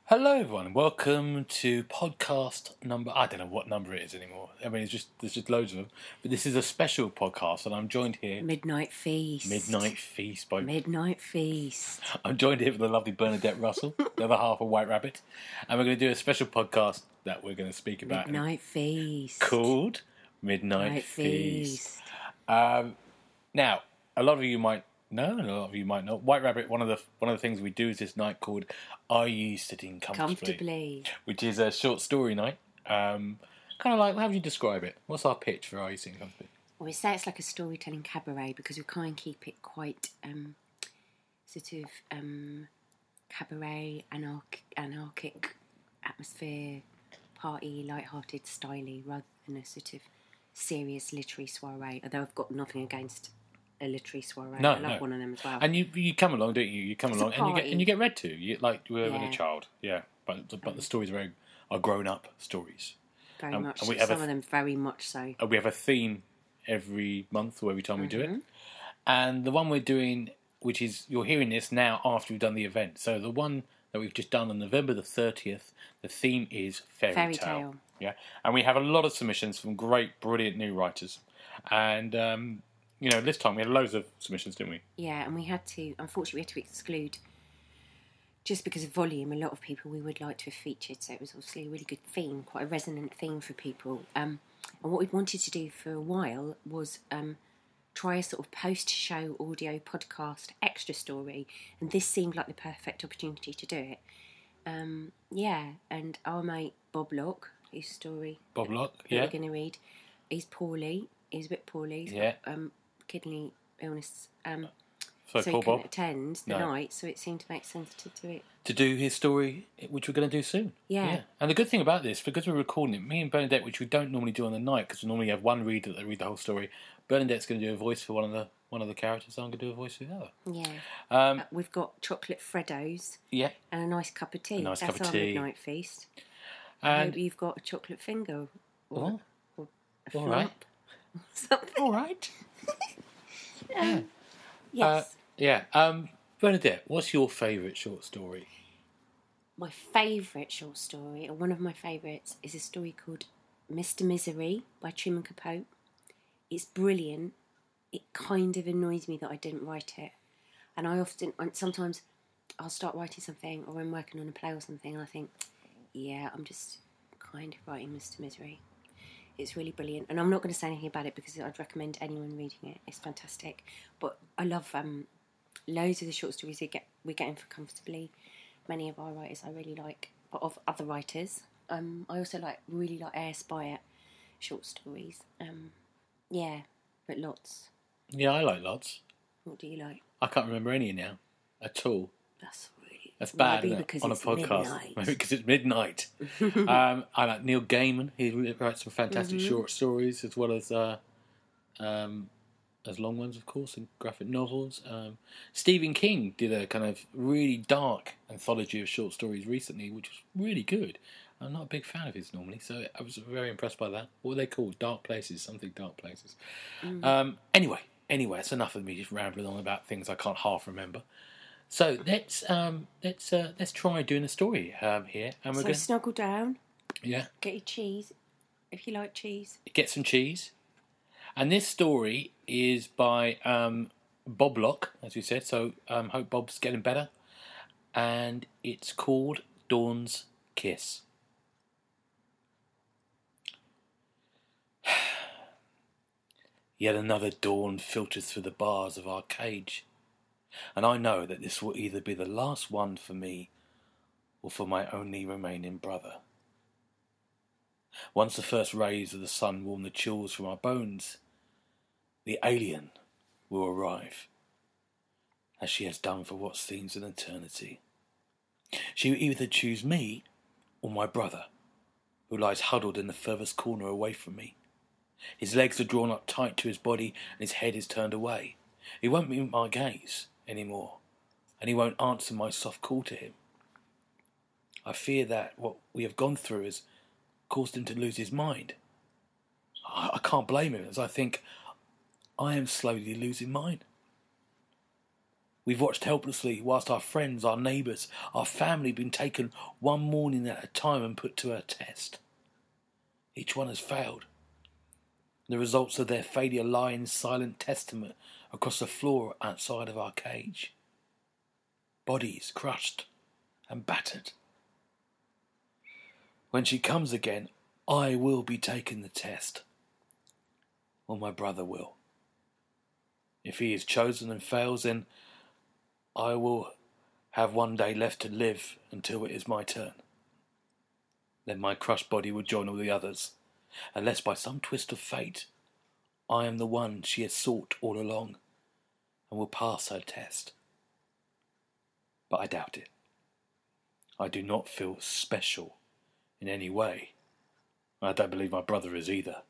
Hello, everyone, and welcome to podcast number. I don't know what number it is anymore. I mean, there's just loads of them. But this is a special podcast, and I'm joined here. Midnight Feast. Midnight Feast by Midnight Feast. I'm joined here with the lovely Bernadette Russell, the other half of White Rabbit, and we're going to do a special podcast that we're going to speak about. Midnight Feast. Called Midnight Feast. Now, a lot of you might know, and a lot of you might not. White Rabbit. One of the things we do is this night called "Are You Sitting Comfortably?" Which is a short story night. Kind of like, how would you describe it? What's our pitch for "Are You Sitting Comfortably?" Well, we say it's like a storytelling cabaret because we try and keep it quite cabaret, anarchic atmosphere, party, light-hearted, styly, rather than a sort of serious literary soiree. Although I've got nothing against a literary soiree. I love one of them as well. And you come along, don't you? You come along and you get read to. You like you were when a child, yeah. But the stories are grown up stories. Very much. And some of them very much so. We have a theme every month or every time we do it. And the one we're doing, which is you're hearing this now after we've done the event. So the one that we've just done on November the 30th, the theme is fairy tale. Yeah, and we have a lot of submissions from great, brilliant new writers, and. This time we had loads of submissions, didn't we? Yeah, and unfortunately, we had to exclude, just because of volume, a lot of people we would like to have featured. So it was obviously a really good theme, quite a resonant theme for people. And what we wanted to do for a while was try a sort of post-show audio podcast extra story. And this seemed like the perfect opportunity to do it. And our mate Bob Locke, whose story we're going to read, he's poorly. He's a bit poorly. He's got kidney illness. So he couldn't attend the night, so it seemed to make sense to do it. To do his story, which we're going to do soon. Yeah. And the good thing about this, because we're recording it, me and Bernadette, which we don't normally do on the night, because we normally have one reader that read the whole story, Bernadette's going to do a voice for one of the characters, I'm going to do a voice for the other. Yeah. We've got chocolate Freddos. Yeah. And a nice cup of tea. That's our midnight feast. And maybe you've got a chocolate finger. Or a all right. Something. All right. Yes. Bernadette, what's your favourite short story? My favourite short story, or one of my favourites, is a story called Mr. Misery by Truman Capote. It's brilliant. It kind of annoys me that I didn't write it. And sometimes I'll start writing something, or I'm working on a play or something, and I think, I'm just kind of writing Mr. Misery. It's really brilliant, and I'm not going to say anything about it because I'd recommend anyone reading it. It's fantastic. But I love loads of the short stories we get in for comfortably. Many of our writers I really like, but of other writers. I also really like A.S. Byatt short stories. But lots. Yeah, I like lots. What do you like? I can't remember any now at all. That's bad, isn't it? On a podcast. Midnight. Maybe because it's midnight. I like Neil Gaiman. He writes some fantastic short stories as well as long ones, of course, and graphic novels. Stephen King did a kind of really dark anthology of short stories recently, which was really good. I'm not a big fan of his normally, so I was very impressed by that. What were they called? Dark Places, something Dark Places. Anyway, it's enough of me just rambling on about things I can't half remember. So let's try doing a story here, and we're going to snuggle down. Yeah. Get your cheese, if you like cheese. Get some cheese, and this story is by Bob Locke, as we said. So hope Bob's getting better, and it's called Dawn's Kiss. Yet another dawn filters through the bars of our cage. And I know that this will either be the last one for me or for my only remaining brother. Once the first rays of the sun warm the chills from our bones, the alien will arrive, as she has done for what seems an eternity. She will either choose me or my brother, who lies huddled in the furthest corner away from me. His legs are drawn up tight to his body and his head is turned away. He won't meet my gaze anymore, and he won't answer my soft call to him. I fear that what we have gone through has caused him to lose his mind. I can't blame him, as I think I am slowly losing mine. We've watched helplessly whilst our friends, our neighbours, our family been taken one morning at a time and put to a test. Each one has failed. The results of their failure lie in silent testament across the floor outside of our cage. Bodies crushed and battered. When she comes again, I will be taking the test. Or my brother will. If he is chosen and fails, then I will have one day left to live until it is my turn. Then my crushed body will join all the others, unless by some twist of fate I am the one she has sought all along and will pass her test. But I doubt it. I do not feel special in any way. I don't believe my brother is either.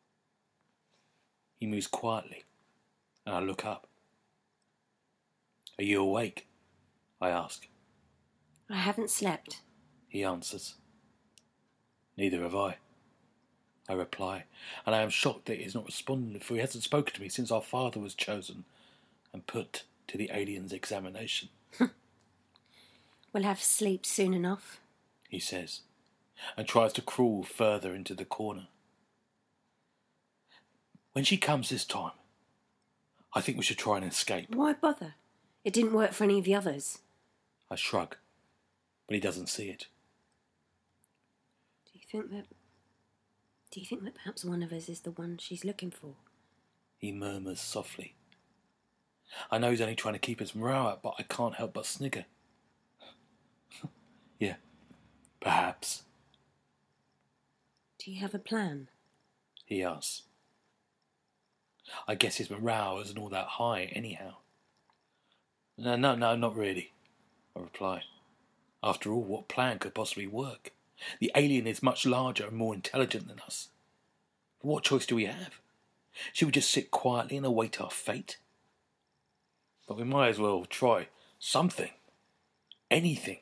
He moves quietly, and I look up. Are you awake? I ask. I haven't slept, He answers. Neither have I reply, and I am shocked that he is not responding, for he hasn't spoken to me since our father was chosen and put to the alien's examination. We'll have sleep soon enough, He says, and tries to crawl further into the corner. When she comes this time, I think we should try and escape. Why bother? It didn't work for any of the others. I shrug, but he doesn't see it. Do you think that perhaps one of us is the one she's looking for? He murmurs softly. I know he's only trying to keep his morale up, but I can't help but snigger. Yeah, perhaps. Do you have a plan? He asks. I guess his morale isn't all that high anyhow. No, not really, I reply. After all, what plan could possibly work? The alien is much larger and more intelligent than us. What choice do we have? Should we just sit quietly and await our fate? But we might as well try something. Anything.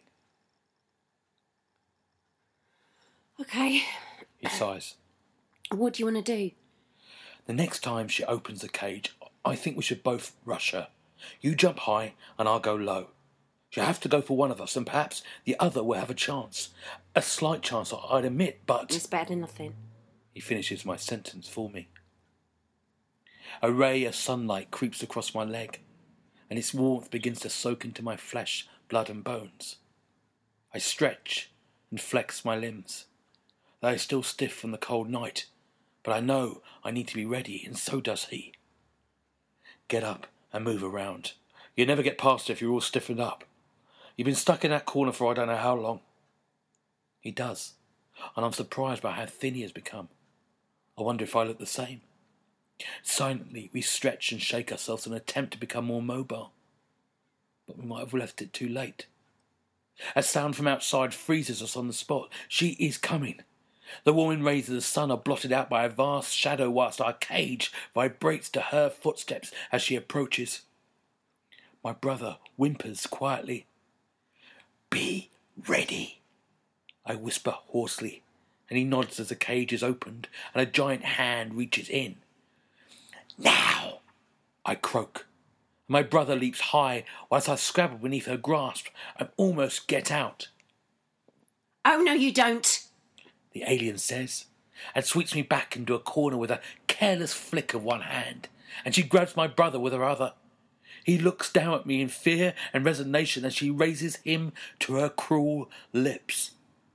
Okay. He sighs. What do you want to do? The next time she opens the cage, I think we should both rush her. You jump high and I'll go low. She'll have to go for one of us, and perhaps the other will have a chance. A slight chance, I'd admit, but... It's better than nothing. He finishes my sentence for me. A ray of sunlight creeps across my leg, and its warmth begins to soak into my flesh, blood and bones. I stretch and flex my limbs. They are still stiff from the cold night, but I know I need to be ready, and so does he. Get up and move around. You'll never get past it if you're all stiffened up. You've been stuck in that corner for I don't know how long. He does, and I'm surprised by how thin he has become. I wonder if I look the same. Silently, we stretch and shake ourselves in an attempt to become more mobile. But we might have left it too late. A sound from outside freezes us on the spot. She is coming. The warming rays of the sun are blotted out by a vast shadow whilst our cage vibrates to her footsteps as she approaches. My brother whimpers quietly. Be ready, I whisper hoarsely, and he nods as the cage is opened and a giant hand reaches in. Now, I croak. My brother leaps high whilst I scrabble beneath her grasp and almost get out. Oh, no, you don't, the alien says, and sweeps me back into a corner with a careless flick of one hand, and she grabs my brother with her other. He looks down at me in fear and resignation as she raises him to her cruel lips.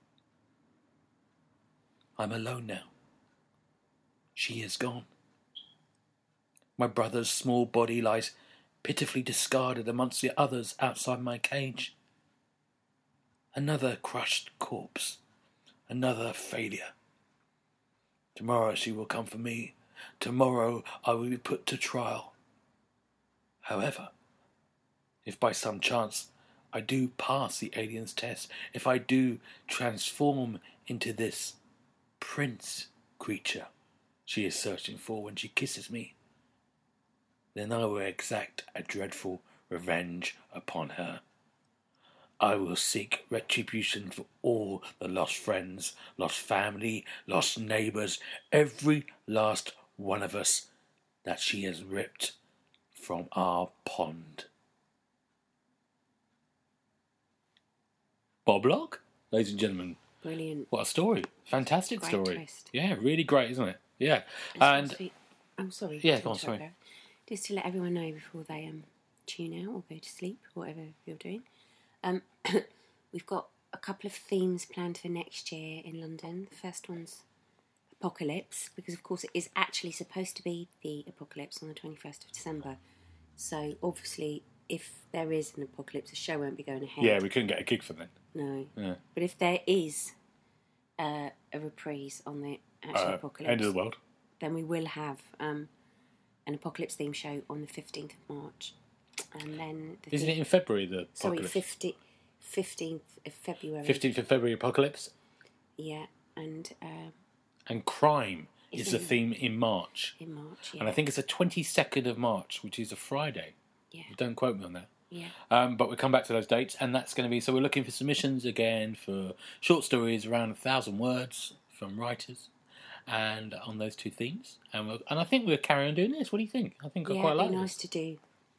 I'm alone now. She is gone. My brother's small body lies pitifully discarded amongst the others outside my cage. Another crushed corpse. Another failure. Tomorrow she will come for me. Tomorrow I will be put to trial. However, if by some chance I do pass the alien's test, if I do transform into this prince creature she is searching for when she kisses me, then I will exact a dreadful revenge upon her. I will seek retribution for all the lost friends, lost family, lost neighbours, every last one of us that she has ripped from our pond. Bob Locke, ladies and gentlemen. Brilliant. What a story. Fantastic Great story. twist. Yeah, really great, isn't it? Yeah. I'm sorry. Yeah, to go on, interrupt sorry. there. Just to let everyone know before they tune out or go to sleep, whatever you're doing. We've got a couple of themes planned for next year in London. The first one's apocalypse, because of course it is actually supposed to be the apocalypse on the 21st of December. So obviously, if there is an apocalypse, the show won't be going ahead. Yeah, we couldn't get a gig for then. No. Yeah. But if there is a reprise on the actual apocalypse, End of the world. then we will have an apocalypse theme show on the 15th of March. And then Isn't it in February, the apocalypse? Sorry, 15th of February. 15th of February apocalypse. Yeah, and crime is the theme in March. In March, yeah. And I think it's the 22nd of March, which is a Friday. Yeah. Don't quote me on that. Yeah. But we'll come back to those dates, and that's going to be... So we're looking for submissions again for short stories around 1,000 words from writers, and on those two themes. And I think we'll carry on doing this. What do you think? I think I quite like it'd be this. nice to do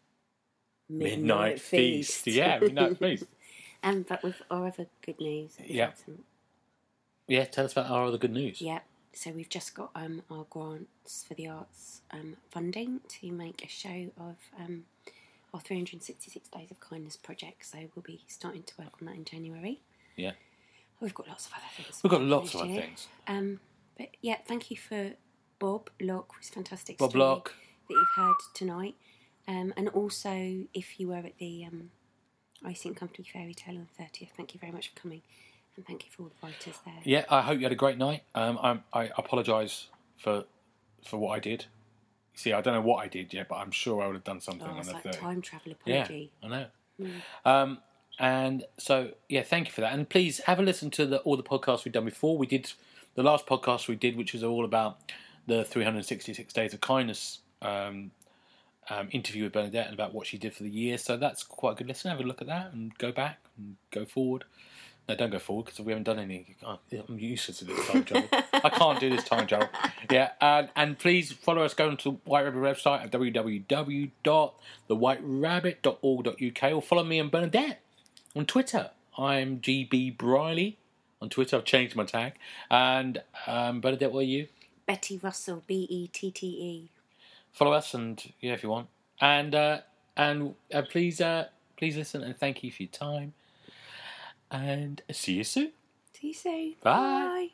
Midnight Feast. Yeah, Midnight Feast. But with our other good news. Yeah. Yeah, tell us about our other good news. Yeah. So we've just got our grants for the arts funding to make a show of our 366 Days of Kindness project. So we'll be starting to work on that in January. Yeah. We've got lots of other things. We've got lots of other things. But yeah, thank you for Bob Locke, his fantastic Bob story Locke. that you've heard tonight. And also, if you were at the Icing Company Fairy Tale on the 30th, thank you very much for coming. And thank you for all the writers there. Yeah, I hope you had a great night. I apologise for what I did. See, I don't know what I did yet, but I'm sure I would have done something on It's the like 30th. time travel apology. Yeah, I know. And so, yeah, thank you for that. And please have a listen to all the podcasts we've done before. We did the last podcast we did, which was all about the 366 Days of Kindness interview with Bernadette and about what she did for the year. So that's quite a good listen. Have a look at that and go back and go forward. No, don't go forward because we haven't done any. I'm useless at this time travel. I can't do this time travel. Yeah, and please follow us. Go to White Rabbit website at www.thewhiterabbit.org.uk or follow me and Bernadette on Twitter. I'm GB Briley on Twitter. I've changed my tag. And Bernadette, what are you? Betty Russell, BETTE. Follow us and if you want. And please listen and thank you for your time. And see you soon. See you soon. Bye. Bye.